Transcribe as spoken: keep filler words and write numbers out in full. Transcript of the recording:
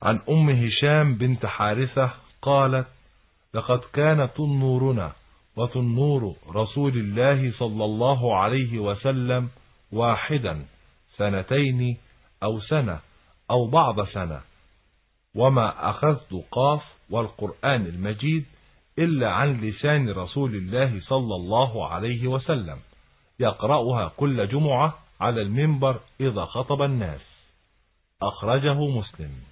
عن أم هشام بنت حارثة قالت: لقد كان تنورنا وتنور رسول الله صلى الله عليه وسلم واحدا سنتين أو سنة أو بعض سنة، وما أخذت قاف والقرآن المجيد إلا عن لسان رسول الله صلى الله عليه وسلم، يقرأها كل جمعة على المنبر إذا خطب الناس. أخرجه مسلم.